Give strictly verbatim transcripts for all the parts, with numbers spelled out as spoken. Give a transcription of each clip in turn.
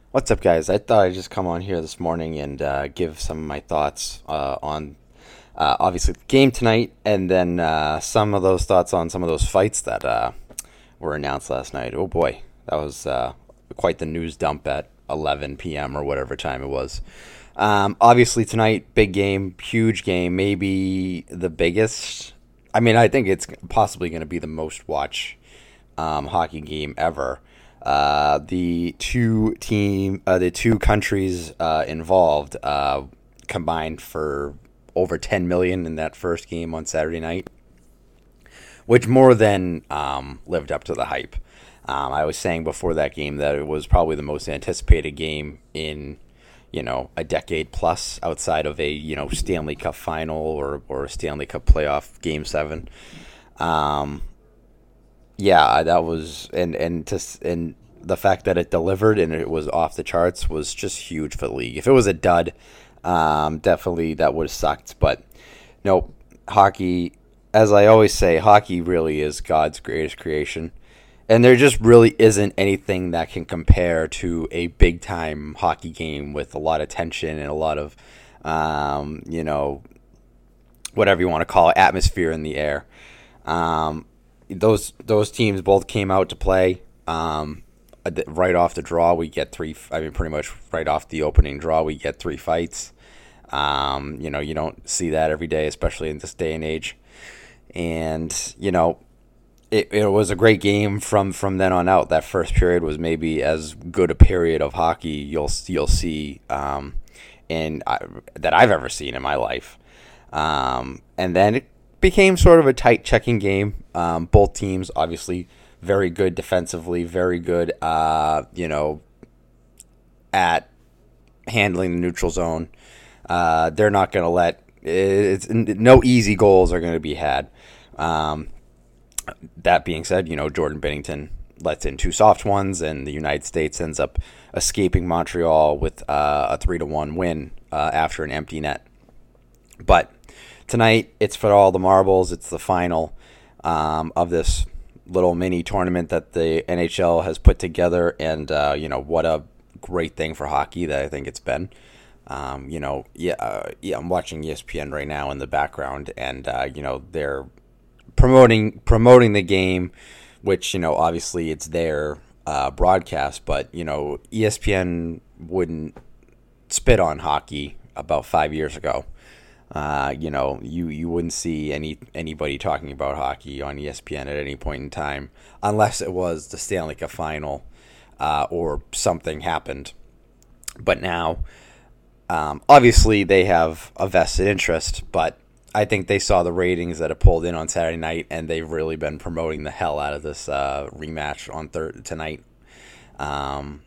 What's up, guys? I thought I'd just come on here this morning and uh, give some of my thoughts uh, on uh, obviously the game tonight, and then uh, some of those thoughts on some of those fights that uh, were announced last night. Oh boy, that was uh, quite the news dump at eleven p m or whatever time it was. Um, obviously tonight, big game, huge game, maybe the biggest. I mean, I think it's possibly going to be the most watch um, hockey game ever. Uh, the two team, uh, the two countries uh, involved uh, combined for over ten million in that first game on Saturday night, which more than um, lived up to the hype. Um, I was saying before that game that it was probably the most anticipated game in you know a decade plus, outside of a you know Stanley Cup final or or a Stanley Cup playoff game seven. Um, yeah, that was and and to and the fact that it delivered and it was off the charts was just huge for the league. If it was a dud, um, definitely that would have sucked. But no, hockey, as I always say, hockey really is God's greatest creation, and there just really isn't anything that can compare to a big time hockey game with a lot of tension and a lot of, um, you know, whatever you want to call it, atmosphere in the air. Um, those those teams both came out to play. Um, right off the draw, we get three. I mean, pretty much right off the opening draw, we get three fights. Um, you know, you don't see that every day, especially in this day and age. And you know, it, it was a great game from from then on out. That first period was maybe as good a period of hockey you'll you'll see um, in uh, that I've ever seen in my life. Um, and then it became sort of a tight checking game. Um, both teams obviously very good defensively, very good, uh, you know, at handling the neutral zone. Uh, they're not going to let it's no easy goals are going to be had. Um, that being said, you know, Jordan Binnington lets in two soft ones, and the United States ends up escaping Montreal with uh, a three to one win uh, after an empty net. But tonight, it's for all the marbles. It's the final um, of this little mini tournament that the N H L has put together, and uh, you know what a great thing for hockey that I think it's been. Um, you know, yeah, uh, yeah. I'm watching E S P N right now in the background, and uh, you know they're promoting promoting the game, which you know obviously it's their uh, broadcast, but you know E S P N wouldn't spit on hockey about five years ago. Uh, you know, you, you wouldn't see any anybody talking about hockey on E S P N at any point in time, unless it was the Stanley Cup final uh, or something happened. But now, um, obviously, they have a vested interest, but I think they saw the ratings that it pulled in on Saturday night, and they've really been promoting the hell out of this uh, rematch on thir- tonight. Um,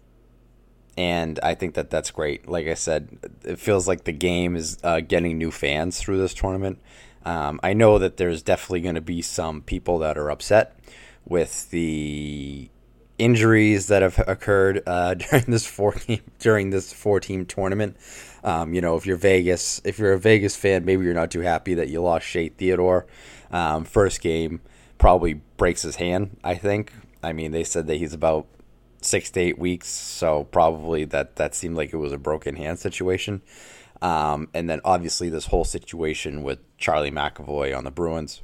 and I think that that's great. Like I said, it feels like the game is uh, getting new fans through this tournament. Um, I know that there's definitely going to be some people that are upset with the injuries that have occurred uh, during this four team during this four team tournament. Um, you know, if you're Vegas, if you're a Vegas fan, maybe you're not too happy that you lost Shea Theodore. Um, first game probably breaks his hand, I think. I mean, they said that he's about six to eight weeks, so probably that that seemed like it was a broken hand situation. Um, and then obviously this whole situation with Charlie McAvoy on the Bruins.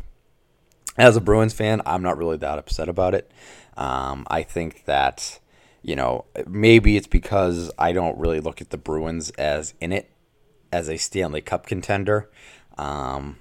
As a Bruins fan, I'm not really that upset about it. Um, I think that, you know, maybe it's because I don't really look at the Bruins as in it as a Stanley Cup contender. Um,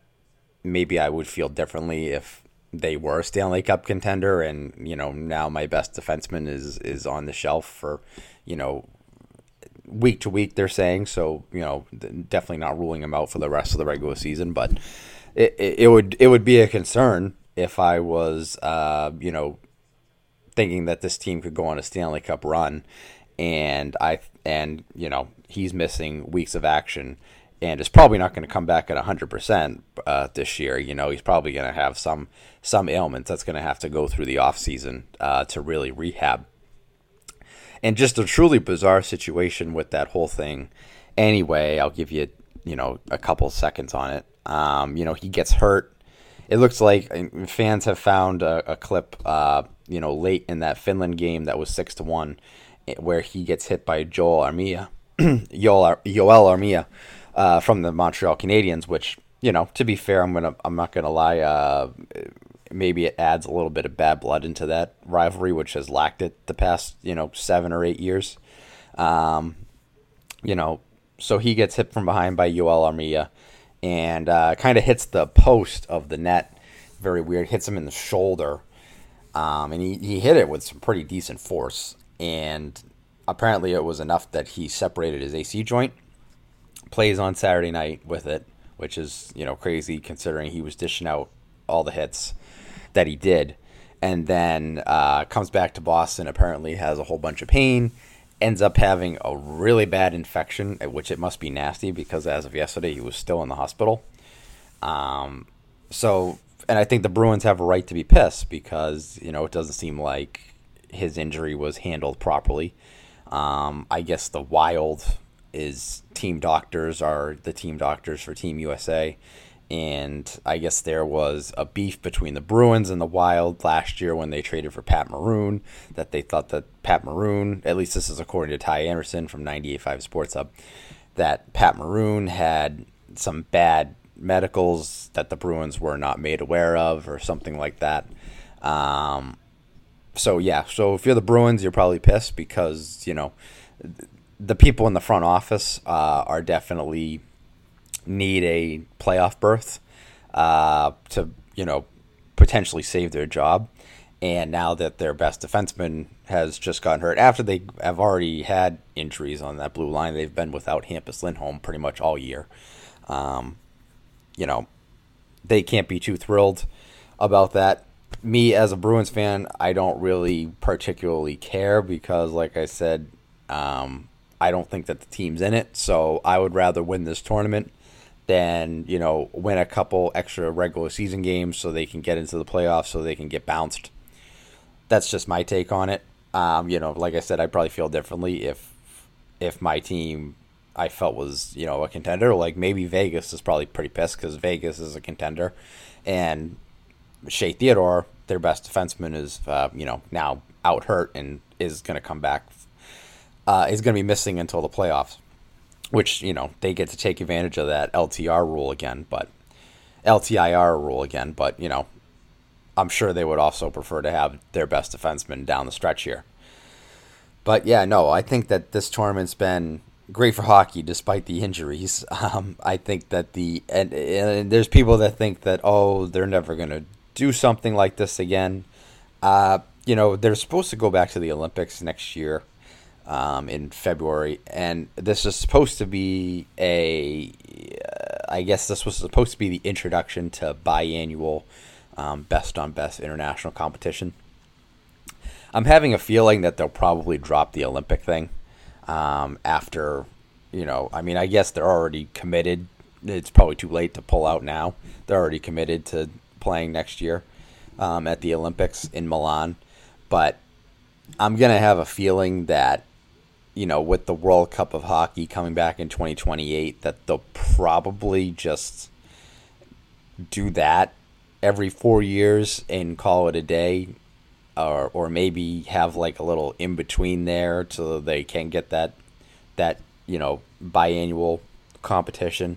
maybe I would feel differently if they were a Stanley Cup contender, and you know now my best defenseman is is on the shelf for, you know, week to week. They're saying so. You know, definitely not ruling him out for the rest of the regular season, but it it, it would it would be a concern if I was uh you know thinking that this team could go on a Stanley Cup run, and I and you know he's missing weeks of action, and is probably not going to come back at one hundred percent uh, this year. You know, he's probably going to have some some ailments that's going to have to go through the offseason uh, to really rehab. And just a truly bizarre situation with that whole thing. Anyway, I'll give you, you know, a couple seconds on it. Um, you know, he gets hurt. It looks like fans have found a, a clip, uh, you know, late in that Finland game that was six to one, where he gets hit by Joel Armia, Joel, Yoel Armia, uh, from the Montreal Canadiens. Which, you know, to be fair, I'm gonna I'm not gonna lie. Uh, maybe it adds a little bit of bad blood into that rivalry, which has lacked it the past, you know, seven or eight years. Um, you know, so he gets hit from behind by Yoel Armia, and uh, kind of hits the post of the net. Very weird. Hits him in the shoulder, um, and he, he hit it with some pretty decent force. And apparently, it was enough that he separated his A C joint. Plays on Saturday night with it, which is, you know, crazy considering he was dishing out all the hits that he did. And then uh, comes back to Boston. Apparently, has a whole bunch of pain. Ends up having a really bad infection, which it must be nasty because as of yesterday, he was still in the hospital. Um, so, and I think the Bruins have a right to be pissed because, you know, it doesn't seem like his injury was handled properly. Um, I guess the Wild is team doctors are the team doctors for Team U S A. And I guess there was a beef between the Bruins and the Wild last year when they traded for Pat Maroon, that they thought that Pat Maroon, at least this is according to Ty Anderson from ninety-eight point five Sports Hub, that Pat Maroon had some bad medicals that the Bruins were not made aware of or something like that. Um, so, yeah, so if you're the Bruins, you're probably pissed because, you know, the people in the front office uh, are definitely need a playoff berth uh, to, you know, potentially save their job. And now that their best defenseman has just gotten hurt, after they have already had injuries on that blue line, they've been without Hampus Lindholm pretty much all year. Um, you know, they can't be too thrilled about that. Me, as a Bruins fan, I don't really particularly care because, like I said, um, I don't think that the team's in it. So I would rather win this tournament than, you know, win a couple extra regular season games so they can get into the playoffs, so they can get bounced. That's just my take on it. Um, you know, like I said, I'd probably feel differently if if my team I felt was, you know, a contender. Like maybe Vegas is probably pretty pissed because Vegas is a contender, and Shea Theodore, their best defenseman, is uh, you know, now out hurt and is going to come back. Uh, is going to be missing until the playoffs, which, you know, they get to take advantage of that L T R rule again, but L T I R rule again. But, you know, I'm sure they would also prefer to have their best defenseman down the stretch here. But, yeah, no, I think that this tournament's been great for hockey despite the injuries. Um, I think that the and, and there's people that think that, oh, they're never going to do something like this again. Uh, you know, they're supposed to go back to the Olympics next year. Um, in February, and this is supposed to be a, uh, I guess this was supposed to be the introduction to biannual um, best on best international competition. I'm having a feeling that they'll probably drop the Olympic thing um, after, you know, I mean, I guess they're already committed. It's probably too late to pull out now. They're already committed to playing next year um, at the Olympics in Milan, but I'm going to have a feeling that, you know, with the World Cup of Hockey coming back in twenty twenty-eight, that they'll probably just do that every four years and call it a day, or or maybe have like a little in between there so they can get that that you know biannual competition.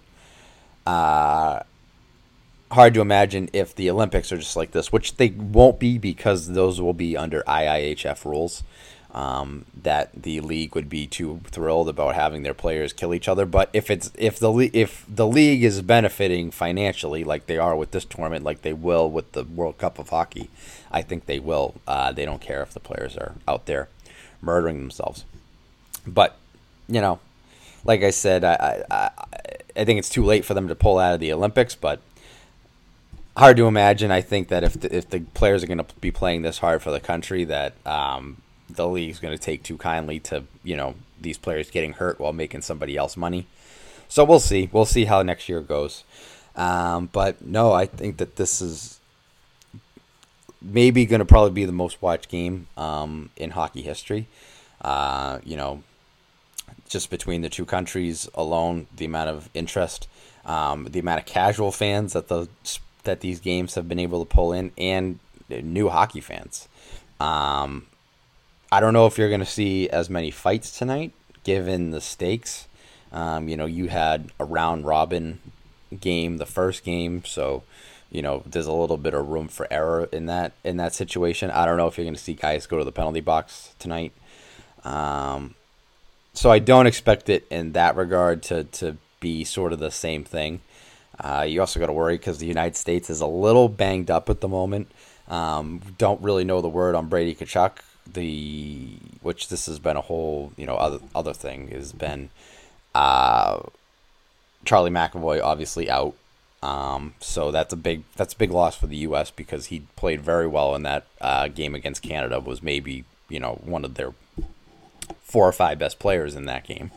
Uh, hard to imagine if the Olympics are just like this, which they won't be because those will be under I I H F rules. Um, that the league would be too thrilled about having their players kill each other. But if it's if the le- if the league is benefiting financially, like they are with this tournament, like they will with the World Cup of Hockey, I think they will. Uh, they don't care if the players are out there murdering themselves. But you know, like I said, I I, I think it's too late for them to pull out of the Olympics. But hard to imagine. I think that if the, if the players are going to be playing this hard for the country, that um, the league's going to take too kindly to, you know, these players getting hurt while making somebody else money. So we'll see. We'll see how next year goes. Um, but no, I think that this is maybe going to probably be the most watched game um, in hockey history. Uh, you know, just between the two countries alone, the amount of interest, um, the amount of casual fans that the that these games have been able to pull in, and new hockey fans. Um, I don't know if you're going to see as many fights tonight, given the stakes. Um, you know, you had a round robin game the first game, so you know there's a little bit of room for error in that in that situation. I don't know if you're going to see guys go to the penalty box tonight. Um, so I don't expect it in that regard to to be sort of the same thing. Uh, you also got to worry because the United States is a little banged up at the moment. Um, don't really know the word on Brady Tkachuk. The which this has been a whole you know other other thing has been uh, Charlie McAvoy obviously out. Um, so that's a big that's a big loss for the U S because he played very well in that uh, game against Canada. Was maybe you know one of their four or five best players in that game.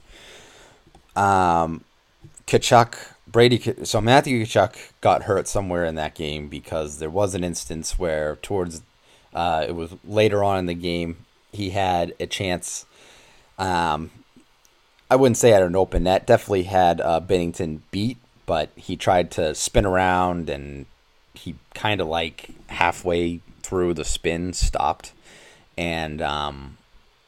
Um, Tkachuk, Brady, so Matthew Tkachuk got hurt somewhere in that game because there was an instance where towards, uh, it was later on in the game, he had a chance, um, I wouldn't say at an open net, definitely had uh, Binnington beat, but he tried to spin around and he kind of like halfway through the spin stopped. And, um,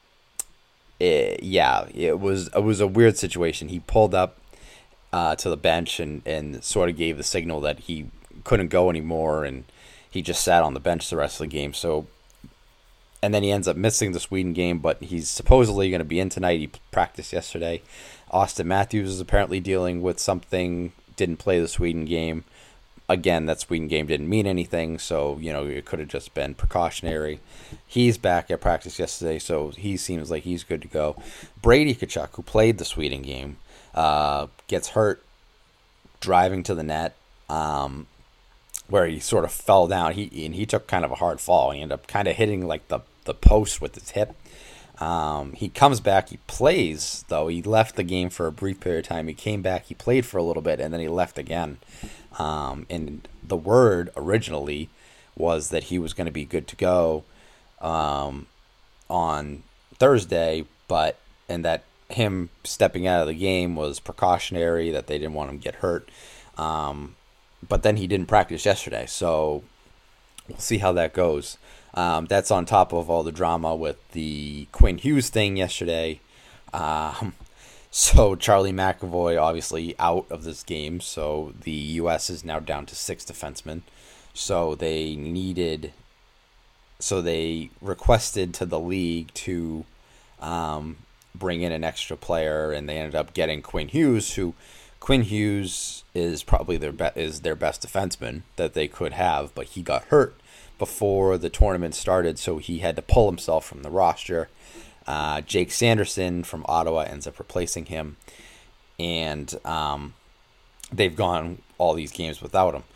it, yeah, it was, it was a weird situation. He pulled up, Uh, to the bench and, and sort of gave the signal that he couldn't go anymore, and he just sat on the bench the rest of the game. So, and then he ends up missing the Sweden game, but he's supposedly going to be in tonight. He practiced yesterday. Austin Matthews is apparently dealing with something, didn't play the Sweden game. Again, that Sweden game didn't mean anything, so, you know, it could have just been precautionary. He's back at practice yesterday, so he seems like he's good to go. Brady Tkachuk, who played the Sweden game, Uh, gets hurt driving to the net, um, where he sort of fell down. He and he took kind of a hard fall. He ended up kind of hitting like the, the post with his hip. Um, he comes back. He plays, though. He left the game for a brief period of time. He came back. He played for a little bit, and then he left again. Um, and the word originally was that he was going to be good to go um, on Thursday, but and that him stepping out of the game was precautionary, that they didn't want him to get hurt. Um, but then he didn't practice yesterday, so we'll see how that goes. Um, that's on top of all the drama with the Quinn Hughes thing yesterday. Um, so Charlie McAvoy obviously out of this game, so the U S is now down to six defensemen. So they needed, so they requested to the league to um, bring in an extra player, and they ended up getting Quinn Hughes, who Quinn Hughes is probably their be- is their best defenseman that they could have, but he got hurt before the tournament started, so he had to pull himself from the roster. Uh, Jake Sanderson from Ottawa ends up replacing him, and um, they've gone all these games without him.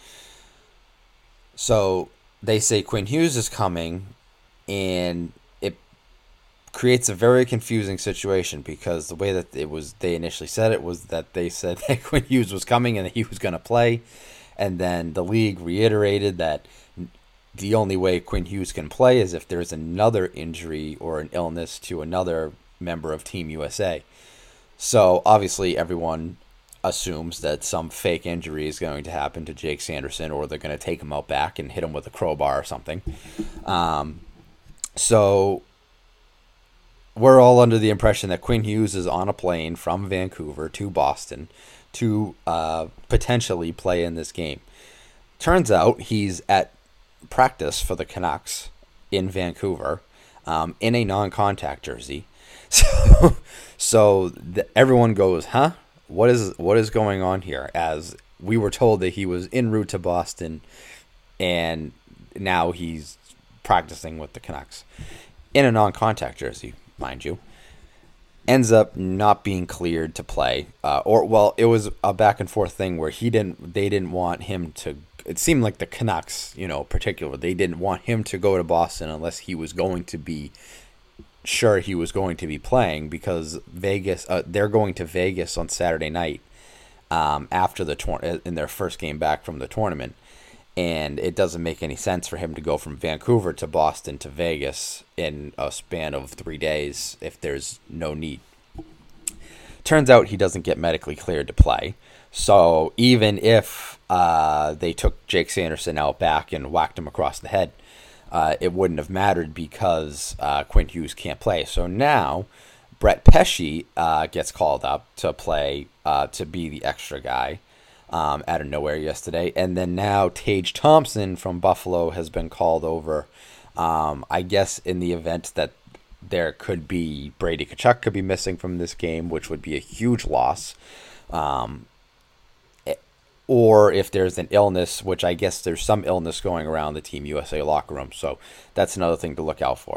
So they say Quinn Hughes is coming, and creates a very confusing situation because the way that it was, they initially said it was that they said that Quinn Hughes was coming and that he was going to play, and then the league reiterated that the only way Quinn Hughes can play is if there's another injury or an illness to another member of Team U S A. So obviously everyone assumes that some fake injury is going to happen to Jake Sanderson, or they're going to take him out back and hit him with a crowbar or something. Um, so we're all under the impression that Quinn Hughes is on a plane from Vancouver to Boston to uh, potentially play in this game. Turns out he's at practice for the Canucks in Vancouver um, in a non-contact jersey. So, so the, everyone goes, huh? What is what is going on here? As we were told that he was en route to Boston, and now he's practicing with the Canucks in a non-contact jersey, mind you. Ends up not being cleared to play, uh, or well, it was a back and forth thing where he didn't. They didn't want him to. It seemed like the Canucks, you know, particular, they didn't want him to go to Boston unless he was going to be sure he was going to be playing, because Vegas, uh, they're going to Vegas on Saturday night um, after the tour- in their first game back from the tournament. And it doesn't make any sense for him to go from Vancouver to Boston to Vegas in a span of three days if there's no need. Turns out he doesn't get medically cleared to play. So even if uh, they took Jake Sanderson out back and whacked him across the head, uh, it wouldn't have mattered because uh, Quinn Hughes can't play. So now Brett Pesce uh, gets called up to play, uh, to be the extra guy um, out of nowhere yesterday. And then now Tage Thompson from Buffalo has been called over, um, I guess in the event that there could be Brady Tkachuk could be missing from this game, which would be a huge loss. Um, or if there's an illness, which I guess there's some illness going around the Team U S A locker room. So that's another thing to look out for.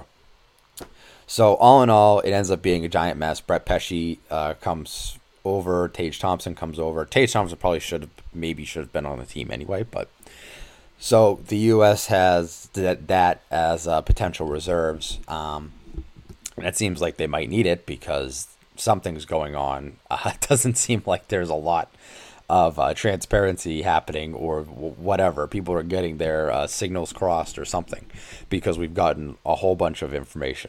So all in all, it ends up being a giant mess. Brett Pesce uh, comes over. Tage Thompson comes over. Tage Thompson probably should have, maybe should have been on the team anyway. But so the U S has that, that as uh, potential reserves. Um, and it seems like they might need it because something's going on. Uh, it doesn't seem like there's a lot of uh, transparency happening or w- whatever. People are getting their uh, signals crossed or something because we've gotten a whole bunch of information.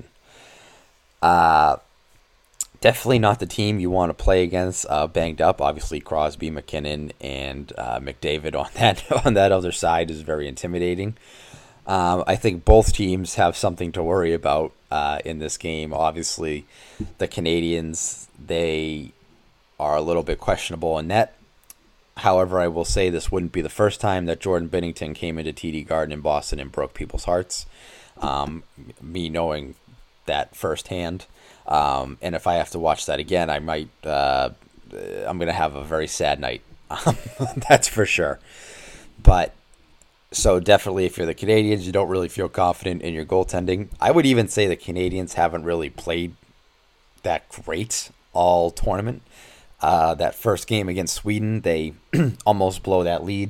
Uh, definitely not the team you want to play against uh, banged up. Obviously, Crosby, McKinnon, and uh, McDavid on that on that other side is very intimidating. Um, I think both teams have something to worry about uh, in this game. Obviously, the Canadians, they are a little bit questionable in net. However, I will say this wouldn't be the first time that Jordan Binnington came into T D Garden in Boston and broke people's hearts. Um, me knowing that firsthand. Um, and if I have to watch that again, I might, uh, I'm going to have a very sad night. That's for sure. But so definitely if you're the Canadians, you don't really feel confident in your goaltending. I would even say the Canadians haven't really played that great all tournament. Uh, that first game against Sweden, they almost blow that lead.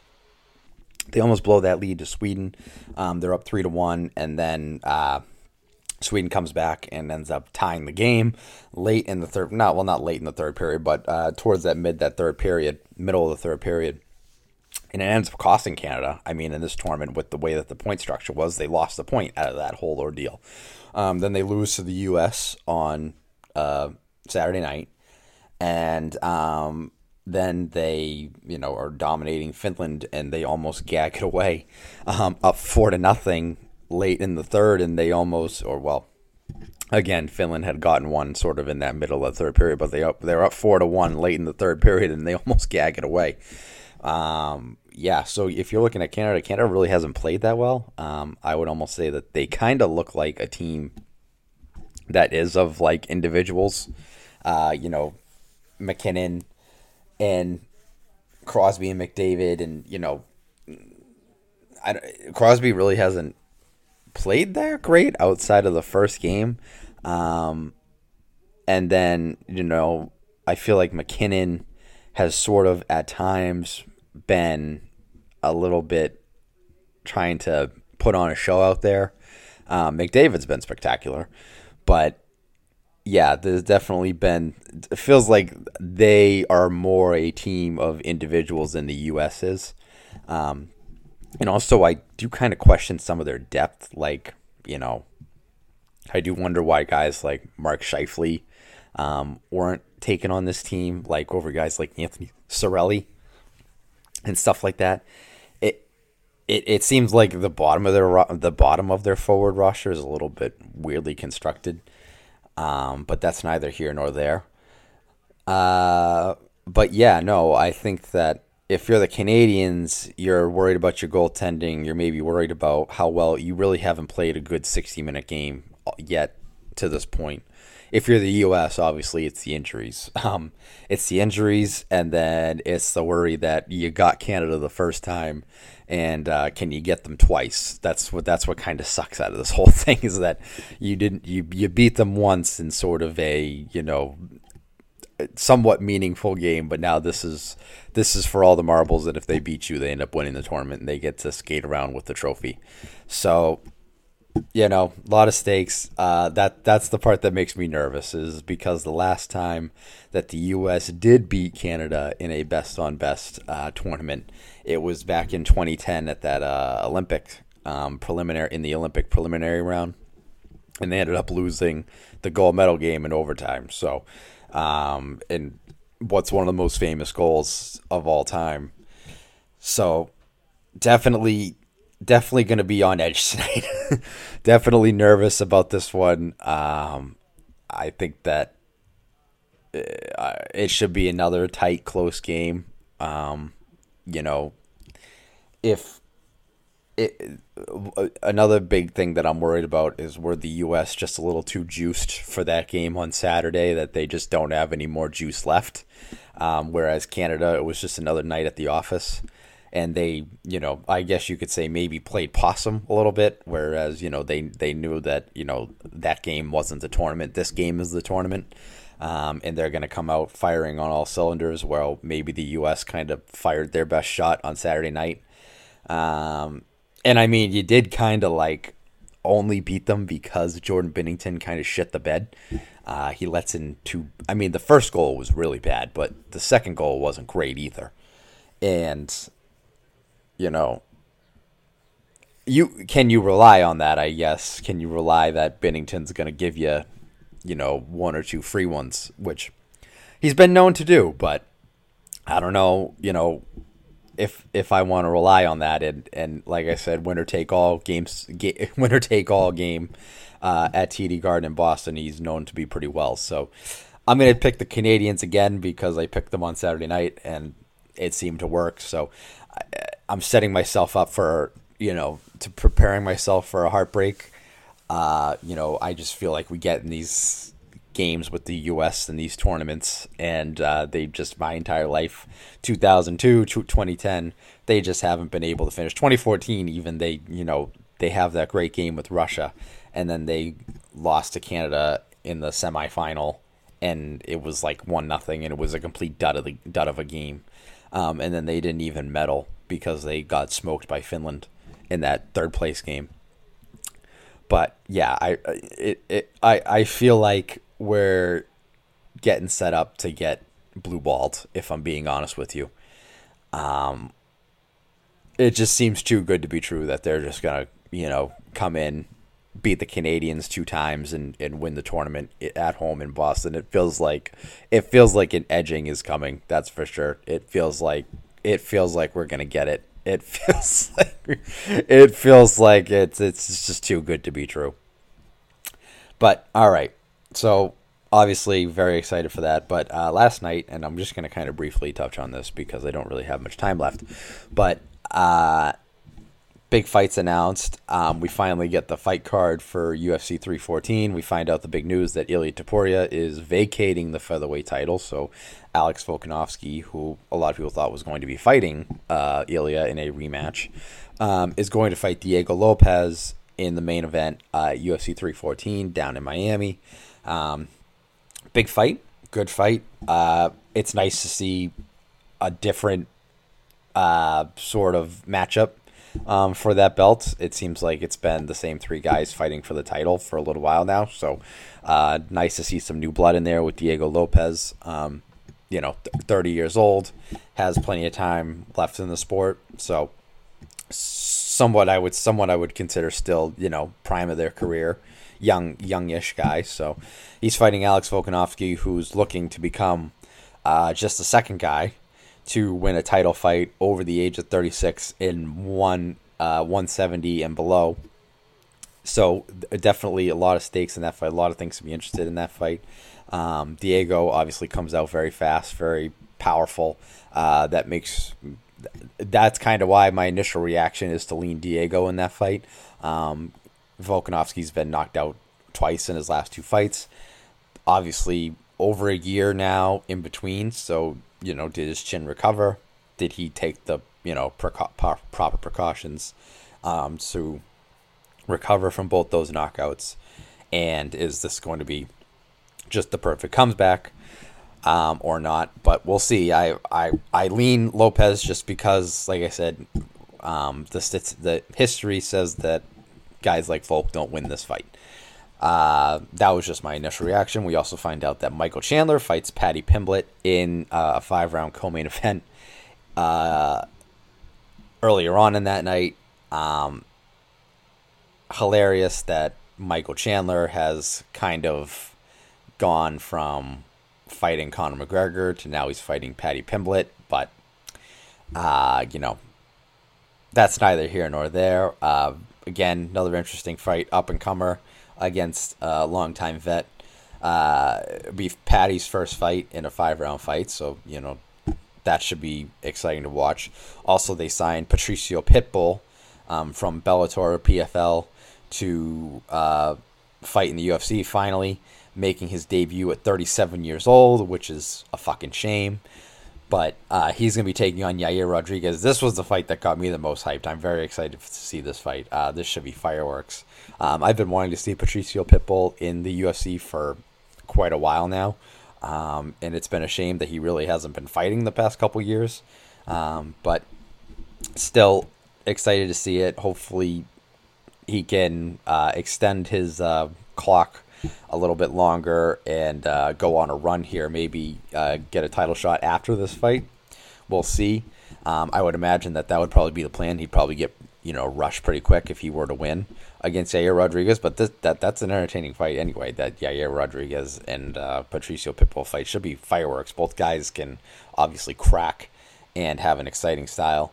They almost blow that lead to Sweden. Um, they're up three to one, and then uh, Sweden comes back and ends up tying the game late in the third. Not well, not late in the third period, but uh, towards that mid that third period, middle of the third period, and it ends up costing Canada. I mean, in this tournament, with the way that the point structure was, they lost the point out of that whole ordeal. Um, then they lose to the U S on uh, Saturday night. And um, then they, you know, are dominating Finland, and they almost gag it away, um, up four to nothing late in the third, and they almost, or well, again, Finland had gotten one sort of in that middle of the third period, but they up they're up four to one late in the third period, and they almost gag it away. Um, yeah, so if you're looking at Canada, Canada really hasn't played that well. Um, I would almost say that they kind of look like a team that is of like individuals, uh, you know. McKinnon and Crosby and McDavid, and you know, I, Crosby really hasn't played that great outside of the first game, um, and then you know, I feel like McKinnon has sort of at times been a little bit trying to put on a show out there. Um, McDavid's been spectacular, but yeah, there's definitely been, it feels like they are more a team of individuals than the U S is. Um, and also, I do kind of question some of their depth. Like, you know, I do wonder why guys like Mark Scheifele um, weren't taken on this team, like over guys like Anthony Cirelli and stuff like that. It it it seems like the bottom of their the bottom of their forward roster is a little bit weirdly constructed. Um, but that's neither here nor there. Uh, but yeah, no, I think that if you're the Canadians, you're worried about your goaltending. You're maybe worried about how well you really haven't played a good sixty-minute game yet to this point. If you're the U S, obviously it's the injuries. Um, it's the injuries, and then it's the worry that you got Canada the first time, and uh, can you get them twice? That's what that's what kind of sucks out of this whole thing, is that you didn't you you beat them once in sort of a, you know, somewhat meaningful game, but now this is this is for all the marbles that if they beat you, they end up winning the tournament and they get to skate around with the trophy. So, you know, a lot of stakes. Uh, that that's the part that makes me nervous, is because the last time that the U S did beat Canada in a best on best uh, tournament, it was back in twenty ten at that uh, Olympic um, preliminary in the Olympic preliminary round, and they ended up losing the gold medal game in overtime. So, um, and what's one of the most famous goals of all time. So, definitely definitely going to be on edge tonight. Definitely nervous about this one. Um, I think that uh, it should be another tight, close game. Um, you know, if it, another big thing that I'm worried about is were the U S just a little too juiced for that game on Saturday, that they just don't have any more juice left. Um, whereas Canada, it was just another night at the office. And they, you know, I guess you could say maybe played possum a little bit, whereas, you know, they, they knew that, you know, that game wasn't the tournament. This game is the tournament. Um, and they're going to come out firing on all cylinders. Well, maybe the U S kind of fired their best shot on Saturday night. Um, and I mean, you did kind of like only beat them because Jordan Binnington kind of shit the bed. Uh, he lets in two. I mean, the first goal was really bad, but the second goal wasn't great either. And, you know, you can you rely on that, I guess? Can you rely that Binnington's going to give you, you know, one or two free ones, which he's been known to do, but I don't know, you know, if if I want to rely on that, and, and like I said, winner take all games, ga- winner take all game uh, at T D Garden in Boston. He's known to be pretty well, so I'm gonna pick the Canadians again because I picked them on Saturday night and it seemed to work. So I, I'm setting myself up for, you know, to preparing myself for a heartbreak. Uh, you know, I just feel like we get in these games with the U S in these tournaments, and uh, they just, my entire life, two thousand two, twenty ten, they just haven't been able to finish. twenty fourteen, even, they, you know, they have that great game with Russia, and then they lost to Canada in the semifinal, and it was like one nothing, and it was a complete dud of the dud of a game. Um, and then they didn't even medal because they got smoked by Finland in that third place game. But yeah, I it, it I, I feel like we're getting set up to get blue balled, if I'm being honest with you. Um, it just seems too good to be true that they're just gonna, you know, come in, beat the Canadians two times, and, and win the tournament at home in Boston. It feels like it feels like an edging is coming. That's for sure. It feels like it feels like we're gonna get it. It feels like it feels like it's it's just too good to be true. But all right, so obviously very excited for that. But uh, last night, and I'm just gonna kind of briefly touch on this because I don't really have much time left. But uh, big fights announced. Um, we finally get the fight card for U F C three fourteen. We find out the big news that Ilya Topuria is vacating the featherweight title. So Alex Volkanovski, who a lot of people thought was going to be fighting uh, Ilya in a rematch, um, is going to fight Diego Lopez in the main event, uh, U F C three fourteen down in Miami. Um, big fight, good fight. Uh, it's nice to see a different uh, sort of matchup um, for that belt. It seems like it's been the same three guys fighting for the title for a little while now. So uh, nice to see some new blood in there with Diego Lopez. Um, you know, thirty years old, has plenty of time left in the sport. So somewhat I would somewhat I would consider still, you know, prime of their career, young youngish guy. So he's fighting Alex Volkanovski, who's looking to become uh, just the second guy to win a title fight over the age of thirty-six in one uh, one seventy and below. So definitely a lot of stakes in that fight. A lot of things to be interested in that fight. Um, Diego obviously comes out very fast, very powerful. Uh, that makes that's kind of why my initial reaction is to lean Diego in that fight. Um, Volkanovski's been knocked out twice in his last two fights. Obviously, over a year now in between. So, you know, did his chin recover? Did he take the, you know, preca- proper precautions um, to recover from both those knockouts? And is this going to be just the perfect comeback um, or not? But we'll see. I, I I lean Lopez just because, like I said, um, the the history says that guys like Volk don't win this fight. Uh, that was just my initial reaction. We also find out that Michael Chandler fights Paddy Pimblett in uh, a five-round co-main event uh, earlier on in that night. Um, hilarious that Michael Chandler has kind of gone from fighting Conor McGregor to now he's fighting Paddy Pimblett. But, uh, you know, that's neither here nor there. Uh, again, another interesting fight, up and comer against a longtime vet. Uh, it'll be Patty's first fight in a five round fight, so you know that should be exciting to watch. Also, they signed Patricio Pitbull um, from Bellator P F L to uh, fight in the U F C finally, making his debut at thirty-seven years old, which is a fucking shame. But uh, he's going to be taking on Yair Rodriguez. This was the fight that got me the most hyped. I'm very excited to see this fight. Uh, this should be fireworks. Um, I've been wanting to see Patricio Pitbull in the U F C for quite a while now. Um, and it's been a shame that he really hasn't been fighting the past couple years. Um, but still excited to see it. Hopefully he can uh, extend his uh, clock a little bit longer and uh, go on a run here. Maybe uh, get a title shot after this fight. We'll see. Um, I would imagine that that would probably be the plan. He'd probably get you know rushed pretty quick if he were to win against Yair Rodriguez. But this, that that's an entertaining fight anyway. That Yair Rodriguez and uh, Patricio Pitbull fight should be fireworks. Both guys can obviously crack and have an exciting style.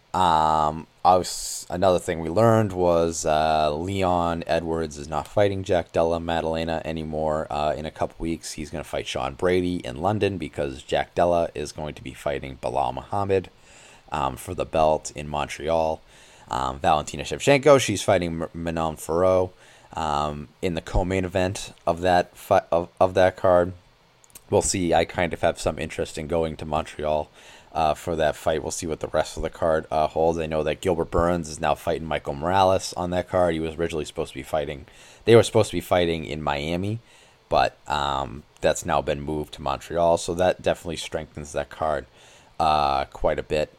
Um, I was, another thing we learned was uh, Leon Edwards is not fighting Jack Della Maddalena anymore. Uh, in a couple weeks, he's going to fight Sean Brady in London because Jack Della is going to be fighting Bilal Muhammad um, for the belt in Montreal. Um, Valentina Shevchenko, she's fighting Manon Fiorot um, in the co-main event of that fi- of, of that card. We'll see. I kind of have some interest in going to Montreal Uh, for that fight. We'll see what the rest of the card uh, holds. I know that Gilbert Burns is now fighting Michael Morales on that card. He was originally supposed to be fighting, they were supposed to be fighting in Miami, but um, that's now been moved to Montreal, so that definitely strengthens that card uh, quite a bit.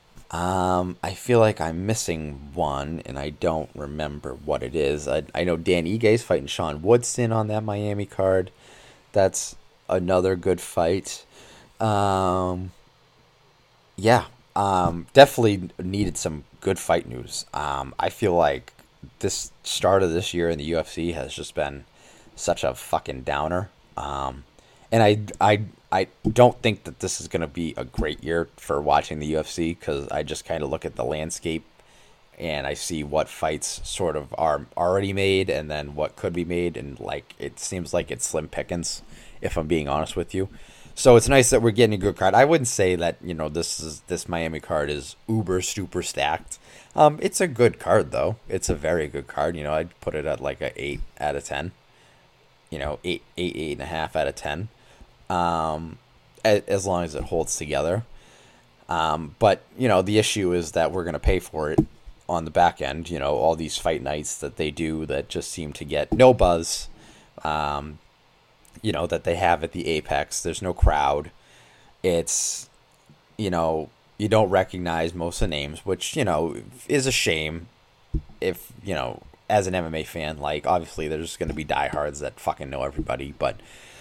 Um, I feel like I'm missing one, and I don't remember what it is. I, I know Dan Ige is fighting Sean Woodson on that Miami card. That's another good fight. Um... Yeah, um, definitely needed some good fight news. Um, I feel like this start of this year in the U F C has just been such a fucking downer. Um, and I, I, I don't think that this is going to be a great year for watching the U F C because I just kind of look at the landscape and I see what fights sort of are already made and then what could be made. And like it seems like it's slim pickings, if I'm being honest with you. So it's nice that we're getting a good card. I wouldn't say that you know this is this Miami card is uber super stacked. Um, it's a good card though. It's a very good card. You know, I'd put it at like a eight out of ten. You know, eight, eight, eight and a half out of ten. Um, as long as it holds together. Um, but you know, the issue is that we're gonna pay for it on the back end. You know, all these fight nights that they do that just seem to get no buzz. Um. You know, that they have at the Apex. There's no crowd. It's, you know, you don't recognize most of the names, which, you know, is a shame if, you know, as an M M A fan, like, obviously there's going to be diehards that fucking know everybody, but,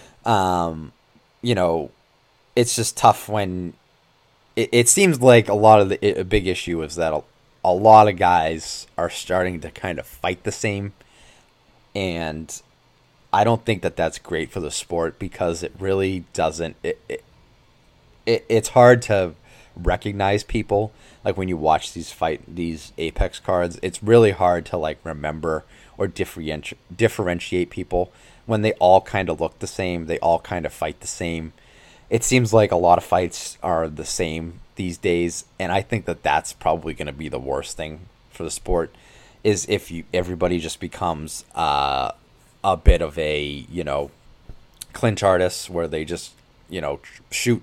um, you know, it's just tough when it, it seems like a lot of the, a big issue is that a, a lot of guys are starting to kind of fight the same, and I don't think that that's great for the sport because it really doesn't. It, it, it it's hard to recognize people like when you watch these fight these Apex cards. It's really hard to like remember or differentiate differentiate people when they all kind of look the same. They all kind of fight the same. It seems like a lot of fights are the same these days, and I think that that's probably going to be the worst thing for the sport. Is if you everybody just becomes uh. a bit of a, you know, clinch artist where they just, you know, shoot.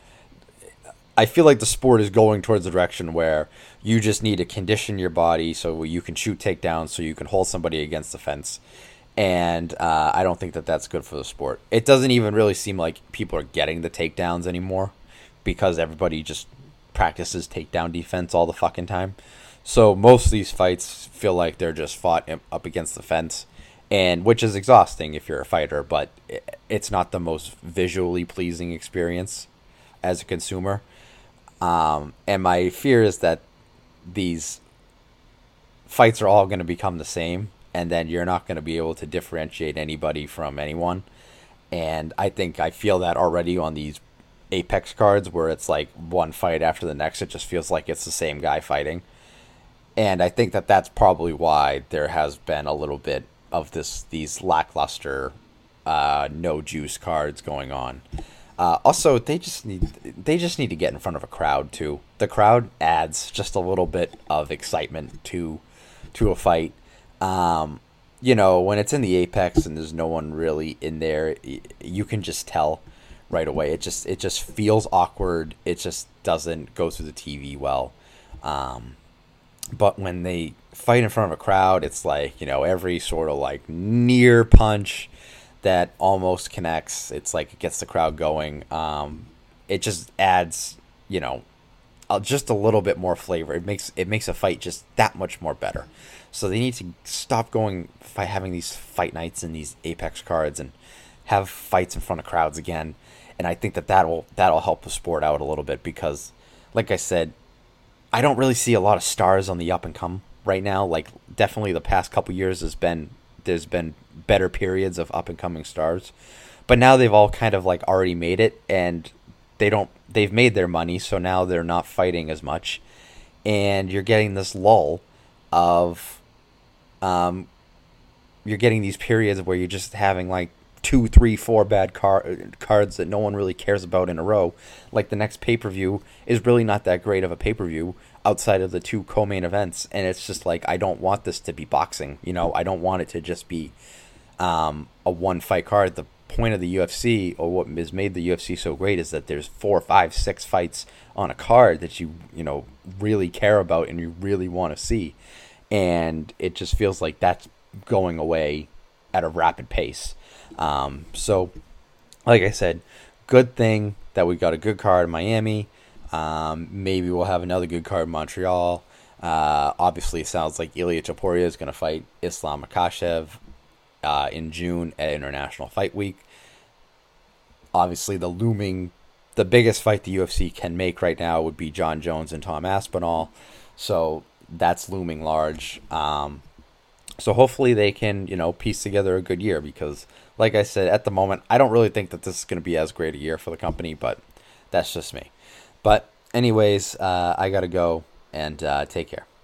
I feel like the sport is going towards the direction where you just need to condition your body so you can shoot takedowns, so you can hold somebody against the fence. And uh, I don't think that that's good for the sport. It doesn't even really seem like people are getting the takedowns anymore because everybody just practices takedown defense all the fucking time. So most of these fights feel like they're just fought up against the fence. And which is exhausting if you're a fighter, but it's not the most visually pleasing experience as a consumer. Um, and my fear is that these fights are all going to become the same, and then you're not going to be able to differentiate anybody from anyone. And I think I feel that already on these Apex cards where it's like one fight after the next. It just feels like it's the same guy fighting. And I think that that's probably why there has been a little bit of this these lackluster uh, no juice cards going on. Uh, also, they just need they just need to get in front of a crowd too. The crowd adds just a little bit of excitement to to a fight. Um, you know, when it's in the Apex and there's no one really in there, you can just tell right away. It just it just feels awkward. It just doesn't go through the T V well. Um, but when they fight in front of a crowd, it's like, you know, every sort of like near punch that almost connects. It's like it gets the crowd going. Um, it just adds, you know, uh, just a little bit more flavor. It makes it makes a fight just that much more better. So they need to stop going fight, having these fight nights and these Apex cards and have fights in front of crowds again. And I think that that'll that'll help the sport out a little bit because, like I said, I don't really see a lot of stars on the up and come right now. Like definitely the past couple years has been there's been better periods of up and coming stars, but now they've all kind of like already made it and they don't they've made their money, so now they're not fighting as much, and you're getting this lull of um you're getting these periods where you're just having like two, three, four bad car- cards that no one really cares about in a row. Like the next pay per view is really not that great of a pay per view outside of the two co main events, and it's just like I don't want this to be boxing. You know, I don't want it to just be um, a one fight card. The point of the U F C, or what has made the U F C so great, is that there's four, five, six fights on a card that you you know really care about and you really want to see, and it just feels like that's going away at a rapid pace. Um, so, like I said, good thing that we got a good card in Miami. Um, maybe we'll have another good card in Montreal. Uh, obviously, it sounds like Ilya Topuria is going to fight Islam Makhachev uh, in June at International Fight Week. Obviously, the looming, the biggest fight the U F C can make right now would be John Jones and Tom Aspinall. So that's looming large. Um, so hopefully they can, you know, piece together a good year because, like I said, at the moment, I don't really think that this is going to be as great a year for the company, but that's just me. But anyways, uh, I got to go and uh, take care.